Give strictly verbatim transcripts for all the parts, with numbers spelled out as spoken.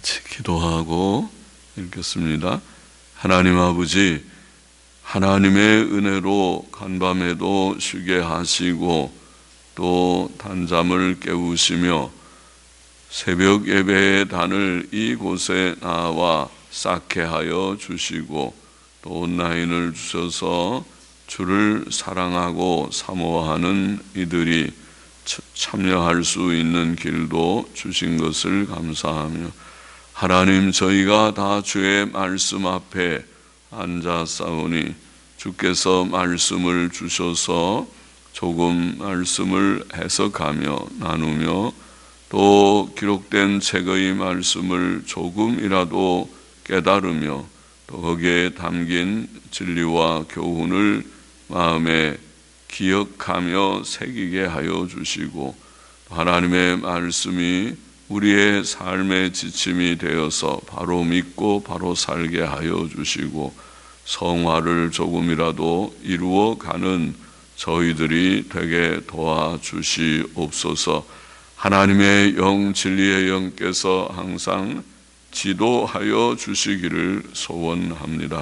같이 기도하고 읽겠습니다. 하나님 아버지, 하나님의 은혜로 간밤에도 쉬게 하시고 또 단잠을 깨우시며 새벽 예배의 단을 이곳에 나와 쌓게 하여 주시고 또 온라인을 주셔서 주를 사랑하고 사모하는 이들이 참여할 수 있는 길도 주신 것을 감사하며, 하나님, 저희가 다 주의 말씀 앞에 앉아 싸우니 주께서 말씀을 주셔서 조금 말씀을 해석하며 나누며 또 기록된 책의 말씀을 조금이라도 깨달으며 또 거기에 담긴 진리와 교훈을 마음에 기억하며 새기게 하여 주시고, 하나님의 말씀이 우리의 삶의 지침이 되어서 바로 믿고 바로 살게 하여 주시고 성화를 조금이라도 이루어가는 저희들이 되게 도와주시옵소서. 하나님의 영, 진리의 영께서 항상 지도하여 주시기를 소원합니다.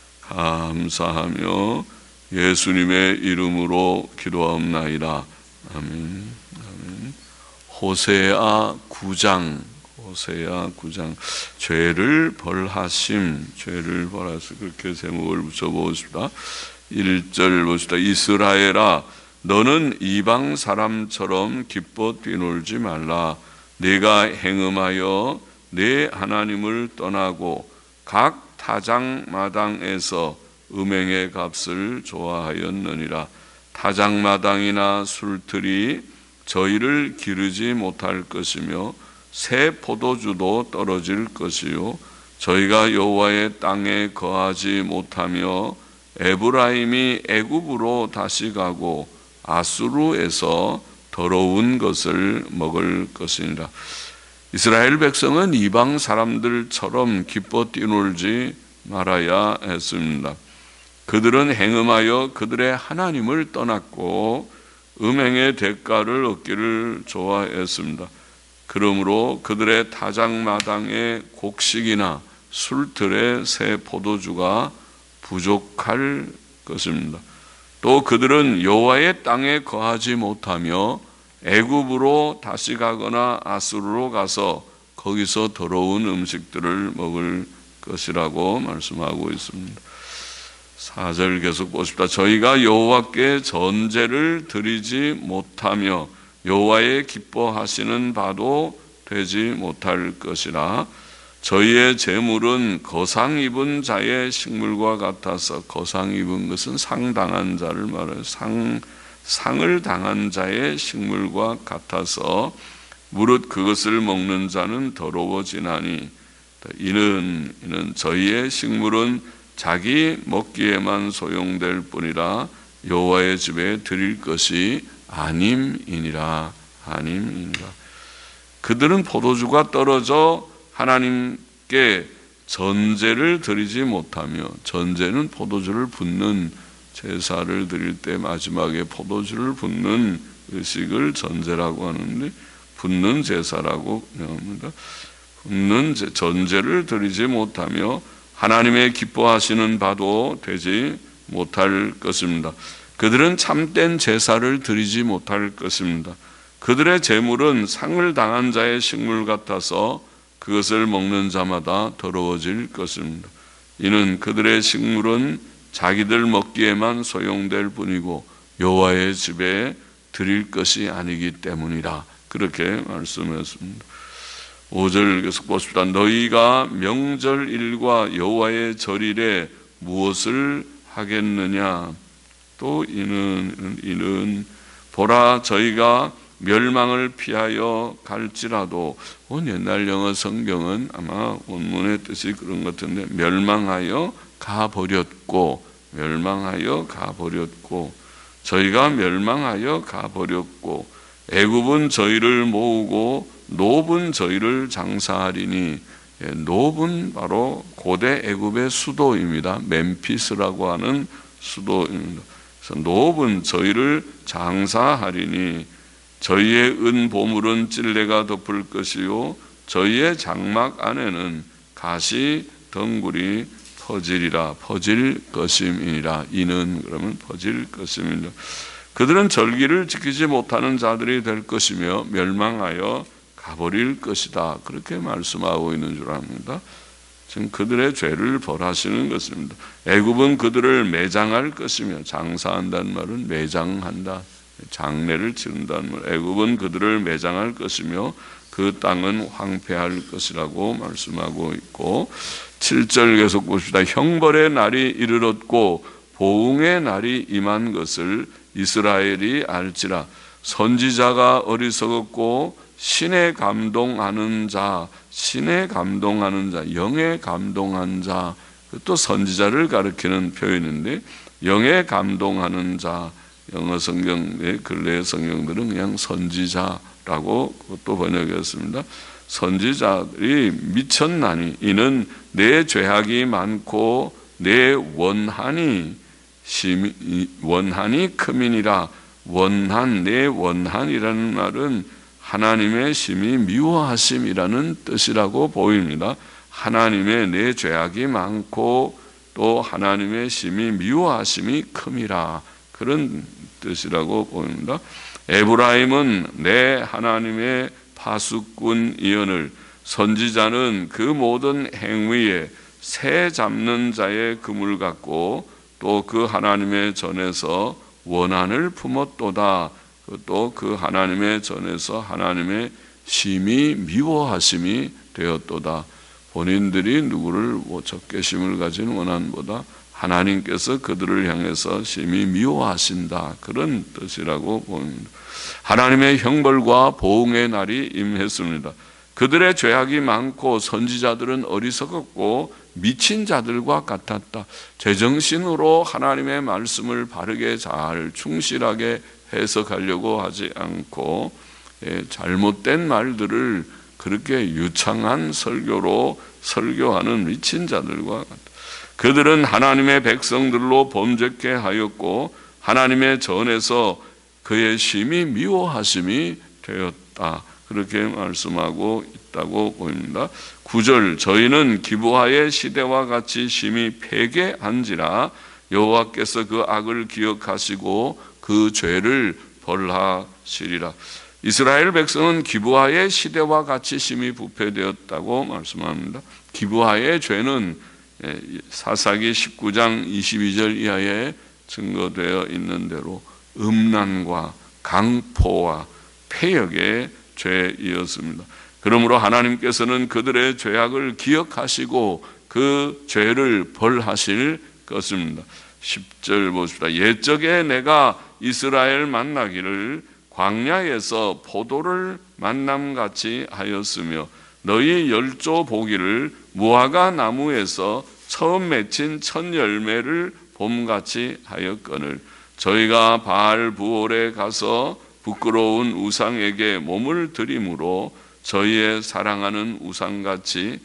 감사하며 예수님의 이름으로 기도하옵나이다. 아멘. 아멘. 호세아 구 장, 호세아 구 장, 죄를 벌하심, 죄를 벌하심, 그렇게 제목을 붙여보십시다. 일 절 보시다. 이스라엘아, 너는 이방 사람처럼 기뻐 뛰놀지 말라. 네가 행음하여 네 하나님을 떠나고 각 타작마당에서 음행의 값을 좋아하였느니라. 타작마당이나 술틀이 저희를 기르지 못할 것이며 새 포도주도 떨어질 것이요 저희가 여호와의 땅에 거하지 못하며 에브라임이 애굽으로 다시 가고 아수르에서 더러운 것을 먹을 것이니라. 이스라엘 백성은 이방 사람들처럼 기뻐 뛰놀지 말아야 했습니다. 그들은 행음하여 그들의 하나님을 떠났고 음행의 대가를 얻기를 좋아했습니다. 그러므로 그들의 타작마당의 곡식이나 술틀의 새 포도주가 부족할 것입니다. 또 그들은 여호와의 땅에 거하지 못하며 애굽으로 다시 가거나 아수르로 가서 거기서 더러운 음식들을 먹을 것이라고 말씀하고 있습니다. 사 절 계속 보십시다. 저희가 여호와께 전제를 드리지 못하며 여호와의 기뻐하시는 바도 되지 못할 것이라. 저희의 재물은 거상 입은 자의 식물과 같아서, 거상 입은 것은 상당한 자를 말해요. 상, 상을 당한 자의 식물과 같아서 무릇 그것을 먹는 자는 더러워지나니, 이는, 이는 저희의 식물은 자기 먹기에만 소용될 뿐이라 여호와의 집에 드릴 것이 아님이니라. 아님이니라. 그들은 포도주가 떨어져 하나님께 전제를 드리지 못하며, 전제는 포도주를 붓는 제사를 드릴 때 마지막에 포도주를 붓는 의식을 전제라고 하는데 붓는 제사라고 합니다. 붓는 전제를 드리지 못하며 하나님의 기뻐하시는 바도 되지 못할 것입니다. 그들은 참된 제사를 드리지 못할 것입니다. 그들의 재물은 상을 당한 자의 식물 같아서 그것을 먹는 자마다 더러워질 것입니다. 이는 그들의 식물은 자기들 먹기에만 소용될 뿐이고 여호와의 집에 드릴 것이 아니기 때문이라. 그렇게 말씀했습니다. 오 절 계속 보십시다. 너희가 명절일과 여호와의 절일에 무엇을 하겠느냐? 또 이는 이는 보라, 저희가 멸망을 피하여 갈지라도, 온 옛날 영어 성경은 아마 원문의 뜻이 그런 것 같은데 멸망하여 가버렸고, 멸망하여 가버렸고, 저희가 멸망하여 가버렸고, 애굽은 저희를 모으고 노브는 저희를 장사하리니. 노브는 바로 고대 애굽의 수도입니다. 멤피스라고 하는 수도입니다. 그래서 노브는 저희를 장사하리니 저희의 은 보물은 찔레가 덮을 것이요 저희의 장막 안에는 가시 덩굴이 퍼지리라. 퍼질 것임이니라. 이는 그러면 퍼질 것임이니라. 그들은 절기를 지키지 못하는 자들이 될 것이며 멸망하여 가버릴 것이다. 그렇게 말씀하고 있는 줄 압니다. 지금 그들의 죄를 벌하시는 것입니다. 애굽은 그들을 매장할 것이며, 장사한다는 말은 매장한다, 장례를 치른다는 말. 애굽은 그들을 매장할 것이며 그 땅은 황폐할 것이라고 말씀하고 있고, 칠 절 계속 봅시다. 형벌의 날이 이르렀고 보응의 날이 임한 것을 이스라엘이 알지라. 선지자가 어리석었고 신에 감동하는 자, 신에 감동하는 자, 영에 감동한 자, 또 선지자를 가리키는 표현인데, 영에 감동하는 자, 영어 성경의 근래 성경들은 그냥 선지자라고 또 번역했습니다. 선지자들이 미쳤나니 이는 내 죄악이 많고 내 원한이 심히 원한이 크민이라. 원한, 내 원한이라는 말은 하나님의 심히 미워하심이라는 뜻이라고 보입니다. 하나님의 내 죄악이 많고 또 하나님의 심히 미워하심이 큼이라, 그런 뜻이라고 보입니다. 에브라임은 내 하나님의 파수꾼 이언을, 선지자는 그 모든 행위에 새 잡는 자의 금을 갖고 또 그 하나님의 전에서 원한을 품었도다. 또 그 하나님의 전에서 하나님의 심히 미워하심이 되었도다. 본인들이 누구를 적개심을 가진 원한보다 하나님께서 그들을 향해서 심히 미워하신다, 그런 뜻이라고 봅니다. 하나님의 형벌과 보응의 날이 임했습니다. 그들의 죄악이 많고 선지자들은 어리석었고 미친 자들과 같았다. 제정신으로 하나님의 말씀을 바르게 잘 충실하게 해석하려고 하지 않고 잘못된 말들을 그렇게 유창한 설교로 설교하는 미친 자들과 같다. 그들은 하나님의 백성들로 범죄케 하였고 하나님의 전에서 그의 심히 미워하심이 되었다, 그렇게 말씀하고 있다고 보입니다. 구 절, 저희는 기브아의 시대와 같이 심히 패괴한지라. 여호와께서 그 악을 기억하시고 그 죄를 벌하시리라. 이스라엘 백성은 기브아의 시대와 같이 심히 부패되었다고 말씀합니다. 기브아의 죄는 사사기 십구 장 이십이 절 이하에 증거되어 있는 대로 음란과 강포와 패역의 죄이었습니다. 그러므로 하나님께서는 그들의 죄악을 기억하시고 그 죄를 벌하실 것입니다. 십 절 보십시다. 옛적에 내가 이스라엘 만나기를 광야에서 포도를 만남같이 하였으며 너희 열조 보기를 무화과 나무에서 처음 맺힌 첫 열매를 봄같이 하였거늘 저희가 바알 부올에 가서 부끄러운 우상에게 몸을 드림으로 저희의 사랑하는 우상같이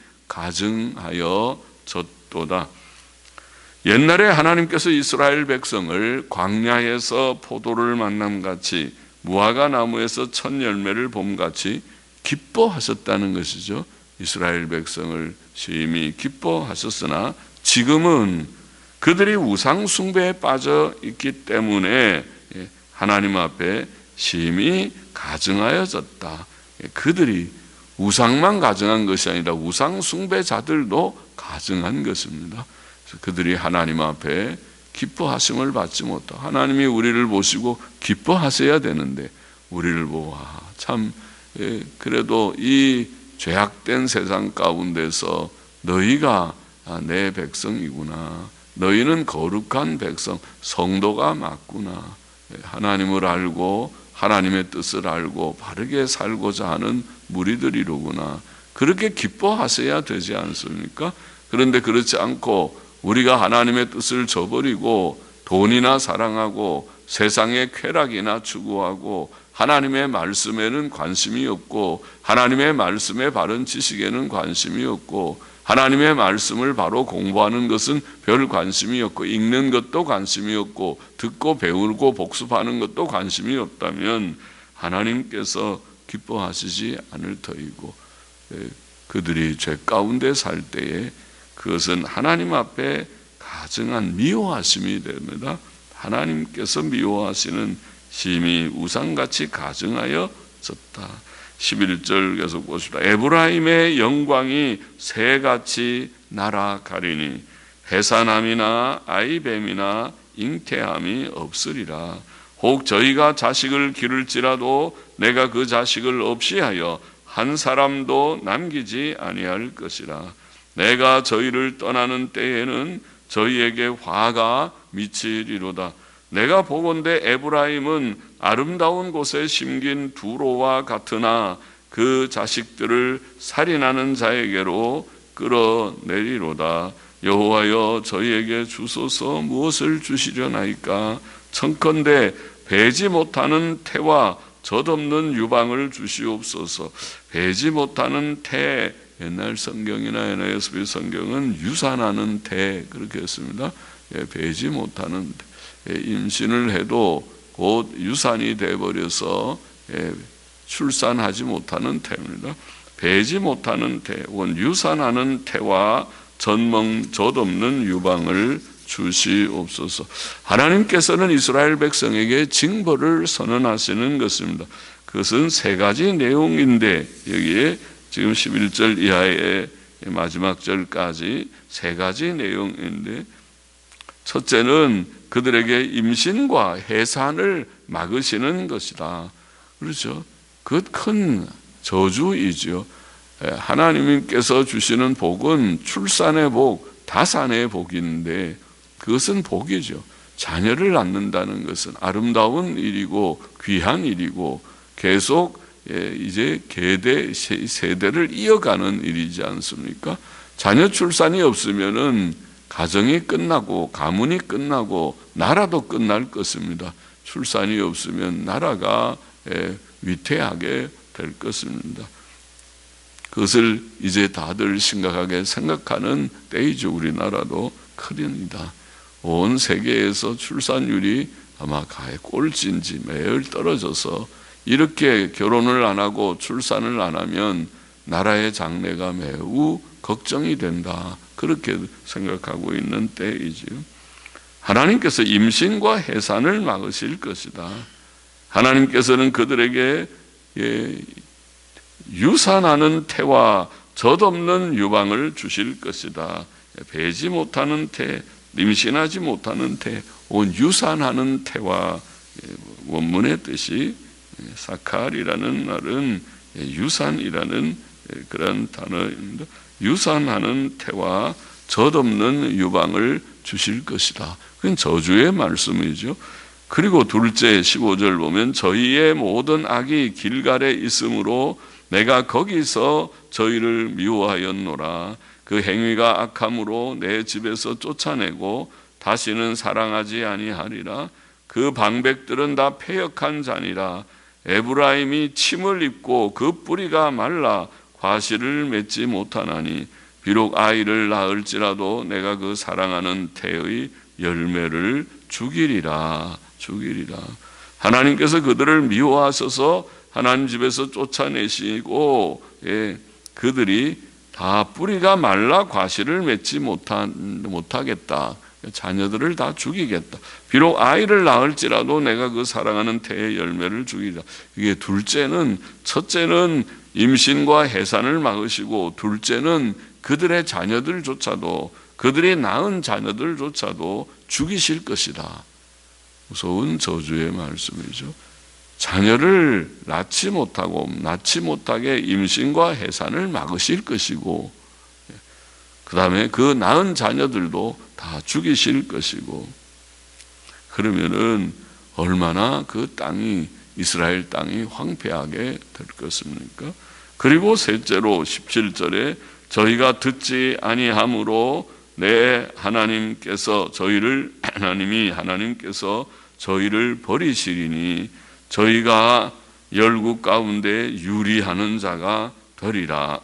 가증하여 졌도다. 옛날에 하나님께서 이스라엘 백성을 광야에서 포도를 만남같이 무화과 나무에서 첫 열매를 봄같이 기뻐하셨다는 것이죠. 이스라엘 백성을 심히 기뻐하셨으나 지금은 그들이 우상 숭배에 빠져 있기 때문에 하나님 앞에 심히 가증하여졌다. 그들이 우상만 가증한 것이 아니라 우상 숭배자들도 가증한 것입니다. 그들이 하나님 앞에 기뻐하심을 받지 못하고, 하나님이 우리를 보시고 기뻐하셔야 되는데 우리를 보고 아, 참 예, 그래도 이 죄악된 세상 가운데서 너희가 아, 내 백성이구나, 너희는 거룩한 백성, 성도가 맞구나, 하나님을 알고 하나님의 뜻을 알고 바르게 살고자 하는 무리들이로구나, 그렇게 기뻐하셔야 되지 않습니까? 그런데 그렇지 않고 우리가 하나님의 뜻을 저버리고 돈이나 사랑하고 세상의 쾌락이나 추구하고 하나님의 말씀에는 관심이 없고 하나님의 말씀의 바른 지식에는 관심이 없고 하나님의 말씀을 바로 공부하는 것은 별 관심이 없고 읽는 것도 관심이 없고 듣고 배우고 복습하는 것도 관심이 없다면 하나님께서 기뻐하시지 않을 터이고 그들이 죄 가운데 살 때에 그것은 하나님 앞에 가증한 미워하심이 됩니다. 하나님께서 미워하시는 심히 우상같이 가증하여 졌다. 십일 절 계속 보십시다. 에브라임의 영광이 새같이 날아가리니 해산함이나 아이뱀이나 잉태함이 없으리라. 혹 저희가 자식을 기를지라도 내가 그 자식을 없이 하여 한 사람도 남기지 아니할 것이라. 내가 저희를 떠나는 때에는 저희에게 화가 미치리로다. 내가 보건대 에브라임은 아름다운 곳에 심긴 두로와 같으나 그 자식들을 살인하는 자에게로 끌어내리로다. 여호와여 저희에게 주소서. 무엇을 주시려나이까? 청컨대 배지 못하는 태와 젖없는 유방을 주시옵소서. 배지 못하는 태, 옛날 성경이나 엔에스비 성경은 유산하는 태 그렇게 했습니다. 예, 배지 못하는 태. 예, 임신을 해도 곧 유산이 되어버려서 예, 출산하지 못하는 태입니다. 배지 못하는 태, 원 유산하는 태와 젖먹, 젖없는 유방을 주시옵소서. 하나님께서는 이스라엘 백성에게 징벌을 선언하시는 것입니다. 그것은 세 가지 내용인데 여기에 지금 십일 절 이하의 마지막 절까지 세 가지 내용인데, 첫째는 그들에게 임신과 해산을 막으시는 것이다. 그렇죠? 그것 큰 저주이죠. 하나님께서 주시는 복은 출산의 복, 다산의 복인데 그것은 복이죠. 자녀를 낳는다는 것은 아름다운 일이고 귀한 일이고 계속 이제 계대 세대를 이어가는 일이지 않습니까? 자녀 출산이 없으면은 가정이 끝나고 가문이 끝나고 나라도 끝날 것입니다. 출산이 없으면 나라가 위태하게 될 것입니다. 그것을 이제 다들 심각하게 생각하는 때이죠. 우리나라도 큰일이다. 온 세계에서 출산율이 아마 가에 꼴찌인지 매일 떨어져서 이렇게 결혼을 안 하고 출산을 안 하면 나라의 장래가 매우 걱정이 된다. 그렇게 생각하고 있는 때이죠. 하나님께서 임신과 해산을 막으실 것이다. 하나님께서는 그들에게 예, 유산하는 태와 젖없는 유방을 주실 것이다. 배지 못하는 태, 임신하지 못하는 태, 온 유산하는 태와 원문의 뜻이 사칼이라는 말은 유산이라는 그런 단어입니다. 유산하는 태와 젖없는 유방을 주실 것이다. 그건 저주의 말씀이죠. 그리고 둘째 십오 절 보면 저희의 모든 악이 길갈에 있으므로 내가 거기서 저희를 미워하였노라. 그 행위가 악함으로 내 집에서 쫓아내고 다시는 사랑하지 아니하리라. 그 방백들은 다 패역한 자니라. 에브라임이 침을 입고 그 뿌리가 말라 과실을 맺지 못하나니 비록 아이를 낳을지라도 내가 그 사랑하는 태의 열매를 죽이리라. 죽이리라. 하나님께서 그들을 미워하셔서 하나님 집에서 쫓아내시고 예, 그들이 다 뿌리가 말라 과실을 맺지 못한, 못하겠다. 자녀들을 다 죽이겠다. 비록 아이를 낳을지라도 내가 그 사랑하는 태의 열매를 죽이리라. 이게 둘째는, 첫째는 임신과 해산을 막으시고 둘째는 그들의 자녀들조차도, 그들이 낳은 자녀들조차도 죽이실 것이다. 무서운 저주의 말씀이죠. 자녀를 낳지 못하고 낳지 못하게 임신과 해산을 막으실 것이고 그 다음에 그 낳은 자녀들도 다 죽이실 것이고, 그러면은 얼마나 그 땅이, 이스라엘 땅이 황폐하게 될 것입니까? 그리고 셋째로 십칠 절에 저희가 듣지 아니함으로 내 하나님께서 저희를, 하나님이 하나님께서 저희를 버리시리니 저희가 열국 가운데 유리하는 자가 되리라.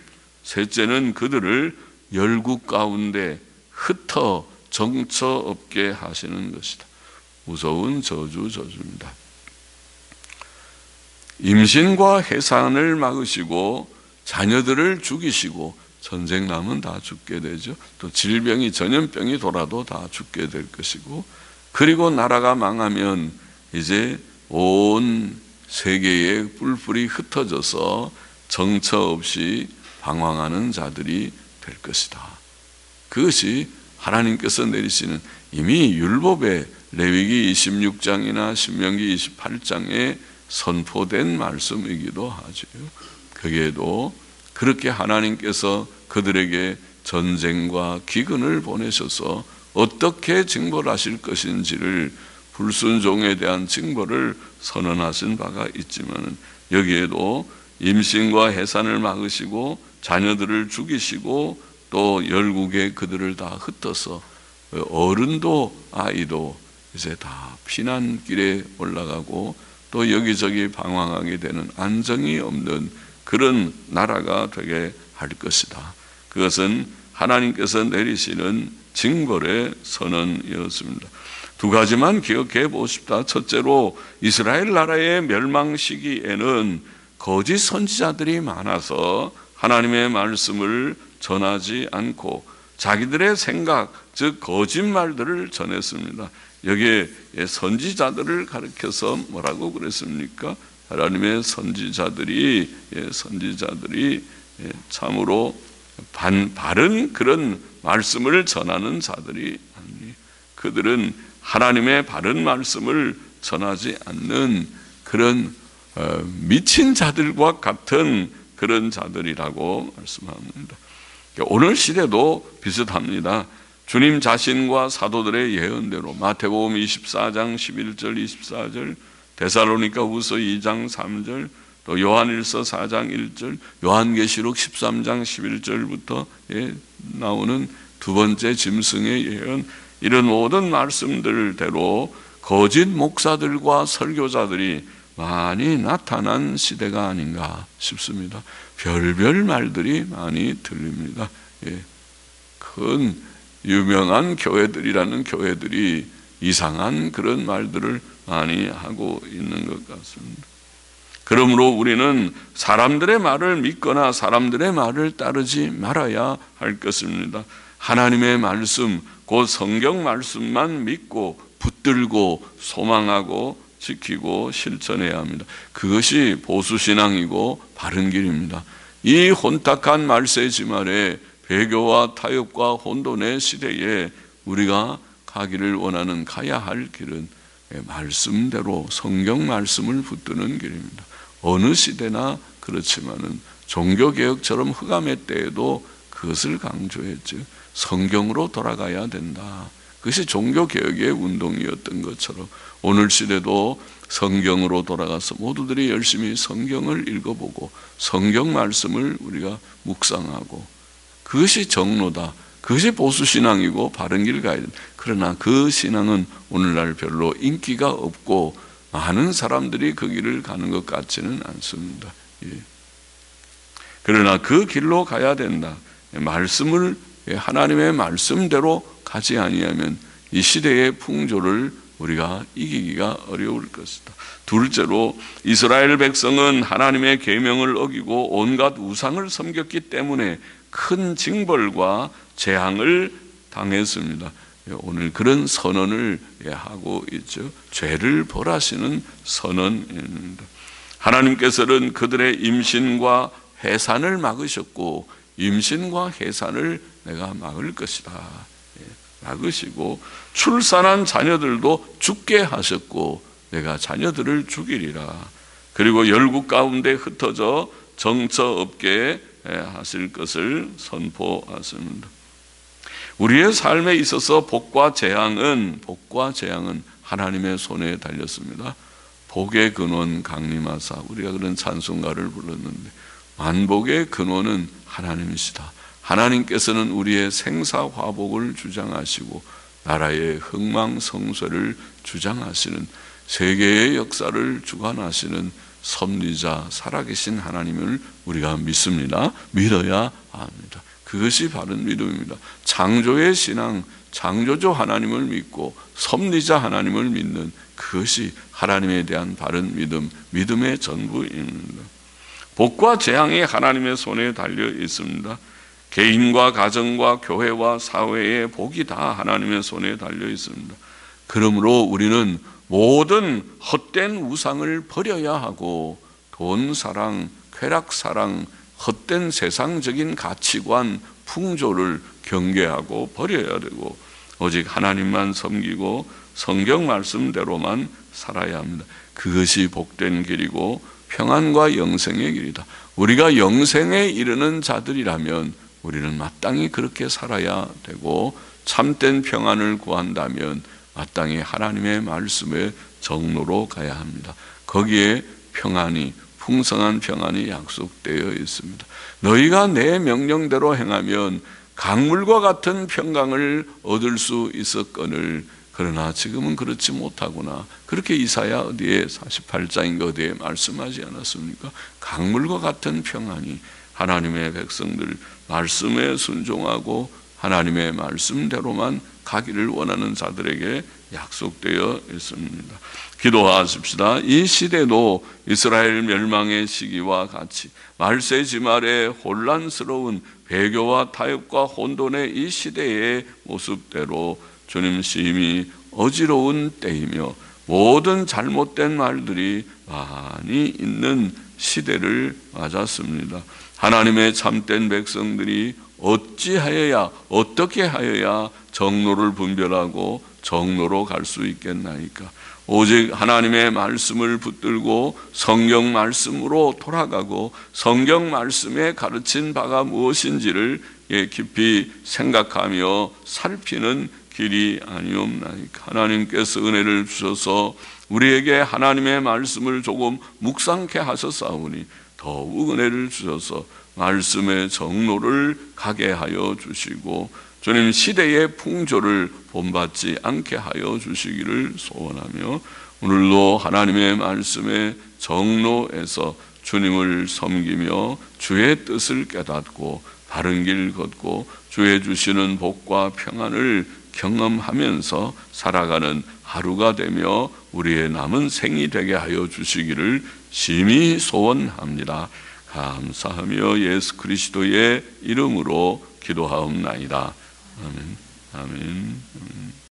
셋째는 그들을 열국 가운데 흩어 정처 없게 하시는 것이다. 무서운 저주 저주입니다. 임신과 해산을 막으시고 자녀들을 죽이시고 전쟁 나면 다 죽게 되죠. 또 질병이 전염병이 돌아도 다 죽게 될 것이고, 그리고 나라가 망하면 이제 온 세계에 뿔뿔이 흩어져서 정처 없이 방황하는 자들이 될 것이다. 그것이 하나님께서 내리시는 이미 율법의 레위기 이십육 장이나 신명기 이십팔 장에 선포된 말씀이기도 하죠. 거기에도 그렇게 하나님께서 그들에게 전쟁과 기근을 보내셔서 어떻게 징벌하실 것인지를, 불순종에 대한 징벌을 선언하신 바가 있지만, 여기에도 임신과 해산을 막으시고 자녀들을 죽이시고 또 열국에 그들을 다 흩어서 어른도 아이도 이제 다 피난길에 올라가고 또 여기저기 방황하게 되는 안정이 없는 그런 나라가 되게 할 것이다. 그것은 하나님께서 내리시는 징벌의 선언이었습니다. 두 가지만 기억해 보십시다. 첫째로, 이스라엘 나라의 멸망 시기에는 거짓 선지자들이 많아서 하나님의 말씀을 전하지 않고 자기들의 생각, 즉 거짓말들을 전했습니다. 여기에 선지자들을 가리켜서 뭐라고 그랬습니까? 하나님의 선지자들이 선지자들이 참으로 반, 바른 그런 말씀을 전하는 자들이 아니, 그들은 하나님의 바른 말씀을 전하지 않는 그런 어, 미친 자들과 같은 그런 자들이라고 말씀합니다. 오늘 시대도 비슷합니다. 주님 자신과 사도들의 예언대로 마태복음 이십사 장 십일 절 이십사 절, 데살로니가 후서 이 장 삼 절, 또 요한일서 사 장 일 절, 요한계시록 십삼 장 십일 절부터 나오는 두 번째 짐승의 예언, 이런 모든 말씀들대로 거짓 목사들과 설교자들이 많이 나타난 시대가 아닌가 싶습니다. 별별 말들이 많이 들립니다. 예. 큰 유명한 교회들이라는 교회들이 이상한 그런 말들을 많이 하고 있는 것 같습니다. 그러므로 우리는 사람들의 말을 믿거나 사람들의 말을 따르지 말아야 할 것입니다. 하나님의 말씀, 곧 성경 말씀만 믿고 붙들고 소망하고 지키고 실천해야 합니다. 그것이 보수신앙이고 바른 길입니다. 이 혼탁한 말세지 말에 배교와 타협과 혼돈의 시대에 우리가 가기를 원하는 가야 할 길은 말씀대로 성경 말씀을 붙드는 길입니다. 어느 시대나 그렇지만은 종교개혁처럼 흑암의 때에도 그것을 강조했죠. 성경으로 돌아가야 된다. 그것이 종교개혁의 운동이었던 것처럼 오늘 시대도 성경으로 돌아가서 모두들이 열심히 성경을 읽어보고 성경 말씀을 우리가 묵상하고, 그것이 정로다. 그것이 보수신앙이고 바른 길 가야 된다. 그러나 그 신앙은 오늘날 별로 인기가 없고 많은 사람들이 그 길을 가는 것 같지는 않습니다. 예. 그러나 그 길로 가야 된다. 말씀을, 하나님의 말씀대로 가지 아니하면 이 시대의 풍조를 우리가 이기기가 어려울 것이다. 둘째로, 이스라엘 백성은 하나님의 계명을 어기고 온갖 우상을 섬겼기 때문에 큰 징벌과 재앙을 당했습니다. 오늘 그런 선언을 하고 있죠. 죄를 벌하시는 선언입니다. 하나님께서는 그들의 임신과 해산을 막으셨고 임신과 해산을 내가 막을 것이다. 막으시고 출산한 자녀들도 죽게 하셨고 내가 자녀들을 죽이리라. 그리고 열국 가운데 흩어져 정처 없게 하실 것을 선포하십니다. 우리의 삶에 있어서 복과 재앙은 복과 재앙은 하나님의 손에 달렸습니다. 복의 근원 강림하사, 우리가 그런 찬송가를 불렀는데 만복의 근원은 하나님이시다. 하나님께서는 우리의 생사화복을 주장하시고 나라의 흥망성쇠를 주장하시는, 세계의 역사를 주관하시는 섭리자 살아계신 하나님을 우리가 믿습니다. 믿어야 합니다. 그것이 바른 믿음입니다. 창조의 신앙, 창조주 하나님을 믿고 섭리자 하나님을 믿는 그것이 하나님에 대한 바른 믿음, 믿음의 전부입니다. 복과 재앙이 하나님의 손에 달려 있습니다. 개인과 가정과 교회와 사회의 복이 다 하나님의 손에 달려 있습니다. 그러므로 우리는 모든 헛된 우상을 버려야 하고 돈 사랑, 쾌락 사랑, 헛된 세상적인 가치관, 풍조를 경계하고 버려야 되고 오직 하나님만 섬기고 성경 말씀대로만 살아야 합니다. 그것이 복된 길이고 평안과 영생의 길이다. 우리가 영생에 이르는 자들이라면 우리는 마땅히 그렇게 살아야 되고 참된 평안을 구한다면 마땅히 하나님의 말씀의 정로로 가야 합니다. 거기에 평안이, 풍성한 평안이 약속되어 있습니다. 너희가 내 명령대로 행하면 강물과 같은 평강을 얻을 수 있었거늘 그러나 지금은 그렇지 못하구나. 그렇게 이사야 어디에 사십팔 장인가 어디에 말씀하지 않았습니까? 강물과 같은 평안이 하나님의 백성들 말씀에 순종하고 하나님의 말씀대로만 가기를 원하는 자들에게 약속되어 있습니다. 기도하십시다. 이 시대도 이스라엘 멸망의 시기와 같이 말세지말의 혼란스러운 배교와 타협과 혼돈의 이 시대의 모습대로 주님 심히 어지러운 때이며 모든 잘못된 말들이 많이 있는 시대를 맞았습니다. 하나님의 참된 백성들이 어찌하여야 어떻게 하여야 정로를 분별하고 정로로 갈 수 있겠나이까? 오직 하나님의 말씀을 붙들고 성경 말씀으로 돌아가고 성경 말씀에 가르친 바가 무엇인지를 깊이 생각하며 살피는 길이 아니옵나이까? 하나님께서 은혜를 주셔서 우리에게 하나님의 말씀을 조금 묵상케 하셨사오니 더욱 은혜를 주셔서 말씀의 정로를 가게 하여 주시고 주님 시대의 풍조를 본받지 않게 하여 주시기를 소원하며 오늘도 하나님의 말씀의 정로에서 주님을 섬기며 주의 뜻을 깨닫고 바른 길 걷고 주의 주시는 복과 평안을 경험하면서 살아가는 하루가 되며 우리의 남은 생이 되게 하여 주시기를 심히 소원합니다. 감사하며 예수 그리스도의 이름으로 기도하옵나이다. 아멘. 아멘. 아멘.